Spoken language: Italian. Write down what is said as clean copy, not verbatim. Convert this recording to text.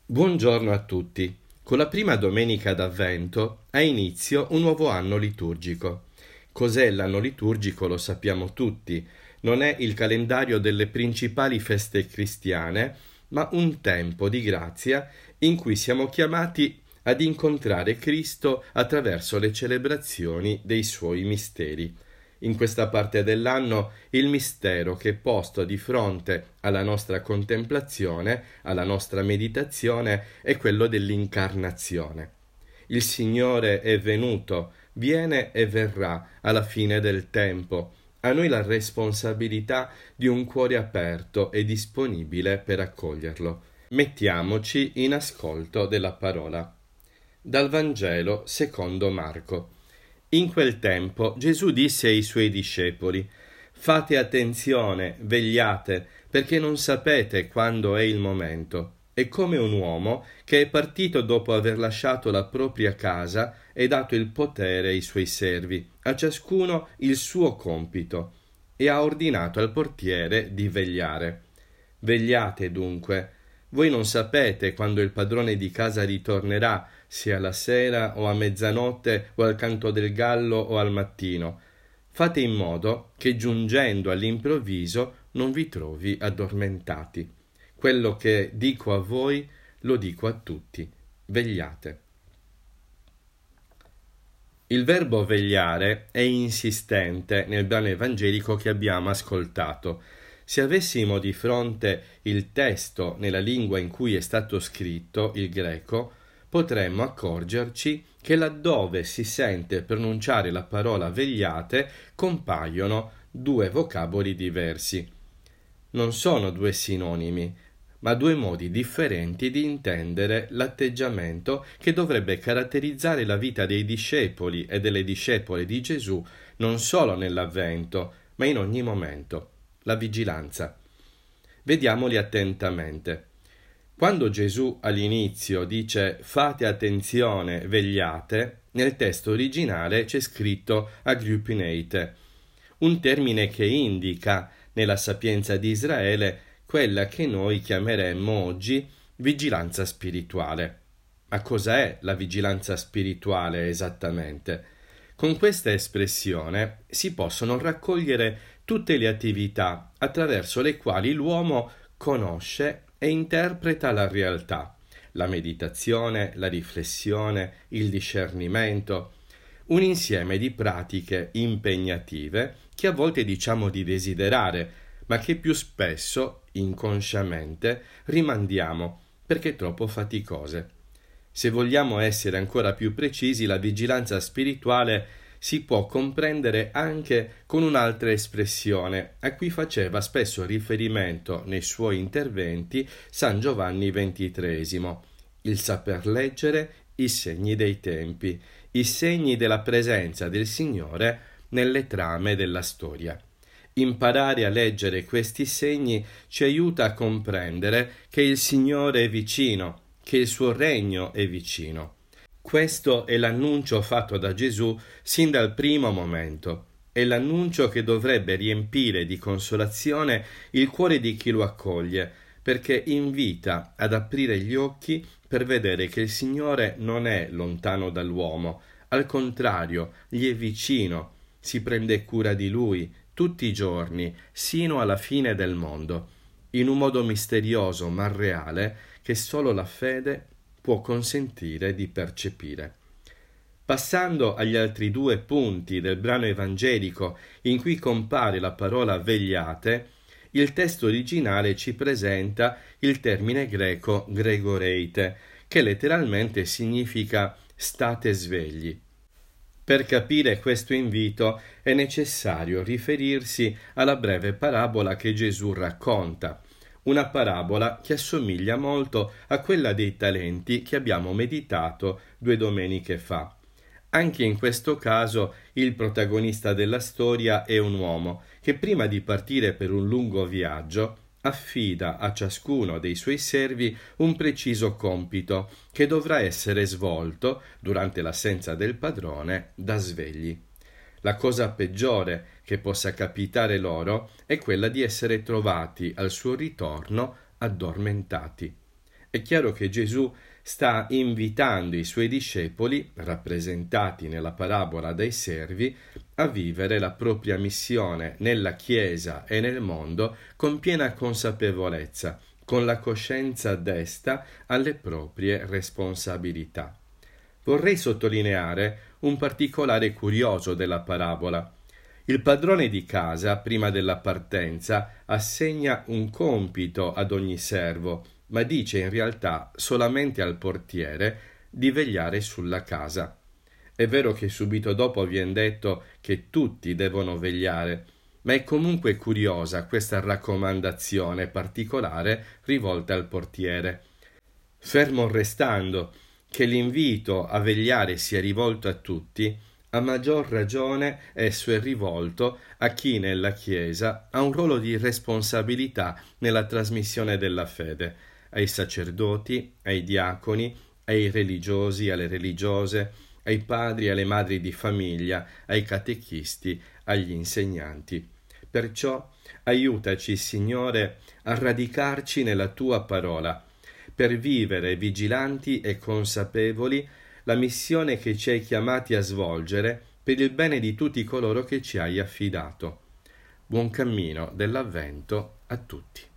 Buongiorno a tutti. Con la prima domenica d'Avvento ha inizio un nuovo anno liturgico. Cos'è l'anno liturgico lo sappiamo tutti. Non è il calendario delle principali feste cristiane, ma un tempo di grazia in cui siamo chiamati ad incontrare Cristo attraverso le celebrazioni dei suoi misteri. In questa parte dell'anno il mistero che è posto di fronte alla nostra contemplazione, alla nostra meditazione, è quello dell'incarnazione. Il Signore è venuto, viene e verrà alla fine del tempo. A noi la responsabilità di un cuore aperto e disponibile per accoglierlo. Mettiamoci in ascolto della parola. Dal Vangelo secondo Marco. In quel tempo Gesù disse ai suoi discepoli: Fate attenzione, vegliate, perché non sapete quando è il momento. È come un uomo che è partito dopo aver lasciato la propria casa e dato il potere ai suoi servi, a ciascuno il suo compito, e ha ordinato al portiere di vegliare. Vegliate dunque. Voi non sapete quando il padrone di casa ritornerà, sia alla sera o a mezzanotte o al canto del gallo o al mattino. Fate in modo che giungendo all'improvviso non vi trovi addormentati. Quello che dico a voi lo dico a tutti. Vegliate. Il verbo vegliare è insistente nel brano evangelico che abbiamo ascoltato. Se avessimo di fronte il testo nella lingua in cui è stato scritto, il greco, potremmo accorgerci che laddove si sente pronunciare la parola vegliate compaiono due vocaboli diversi. Non sono due sinonimi, ma due modi differenti di intendere l'atteggiamento che dovrebbe caratterizzare la vita dei discepoli e delle discepole di Gesù non solo nell'Avvento, ma in ogni momento. La vigilanza. Vediamoli attentamente. Quando Gesù all'inizio dice fate attenzione, vegliate, nel testo originale c'è scritto agriupineite, un termine che indica nella sapienza di Israele quella che noi chiameremmo oggi vigilanza spirituale. Ma cosa è la vigilanza spirituale esattamente? Con questa espressione si possono raccogliere tutte le attività attraverso le quali l'uomo conosce e interpreta la realtà, la meditazione, la riflessione, il discernimento, un insieme di pratiche impegnative che a volte diciamo di desiderare, ma che più spesso, inconsciamente, rimandiamo perché troppo faticose. Se vogliamo essere ancora più precisi, la vigilanza spirituale si può comprendere anche con un'altra espressione, a cui faceva spesso riferimento nei suoi interventi San Giovanni XXIII, il saper leggere i segni dei tempi, i segni della presenza del Signore nelle trame della storia. Imparare a leggere questi segni ci aiuta a comprendere che il Signore è vicino, che il suo regno è vicino. Questo è l'annuncio fatto da Gesù sin dal primo momento. È l'annuncio che dovrebbe riempire di consolazione il cuore di chi lo accoglie, perché invita ad aprire gli occhi per vedere che il Signore non è lontano dall'uomo, al contrario, gli è vicino, si prende cura di lui tutti i giorni, sino alla fine del mondo, in un modo misterioso ma reale che solo la fede può consentire di percepire. Passando agli altri due punti del brano evangelico in cui compare la parola vegliate, il testo originale ci presenta il termine greco gregoreite, che letteralmente significa state svegli. Per capire questo invito è necessario riferirsi alla breve parabola che Gesù racconta, una parabola che assomiglia molto a quella dei talenti che abbiamo meditato 2 domeniche fa. Anche in questo caso il protagonista della storia è un uomo che prima di partire per un lungo viaggio affida a ciascuno dei suoi servi un preciso compito che dovrà essere svolto durante l'assenza del padrone da svegli. La cosa peggiore che possa capitare loro è quella di essere trovati al suo ritorno addormentati. È chiaro che Gesù sta invitando i suoi discepoli, rappresentati nella parabola dai servi, a vivere la propria missione nella Chiesa e nel mondo con piena consapevolezza, con la coscienza desta alle proprie responsabilità. Vorrei sottolineare un particolare curioso della parabola. Il padrone di casa, prima della partenza, assegna un compito ad ogni servo, ma dice in realtà solamente al portiere di vegliare sulla casa. È vero che subito dopo viene detto che tutti devono vegliare, ma è comunque curiosa questa raccomandazione particolare rivolta al portiere. Fermo restando che l'invito a vegliare sia rivolto a tutti, a maggior ragione esso è rivolto a chi nella Chiesa ha un ruolo di responsabilità nella trasmissione della fede, ai sacerdoti, ai diaconi, ai religiosi, alle religiose, ai padri e alle madri di famiglia, ai catechisti, agli insegnanti. Perciò aiutaci, Signore, a radicarci nella tua parola, per vivere vigilanti e consapevoli la missione che ci hai chiamati a svolgere per il bene di tutti coloro che ci hai affidato. Buon cammino dell'Avvento a tutti.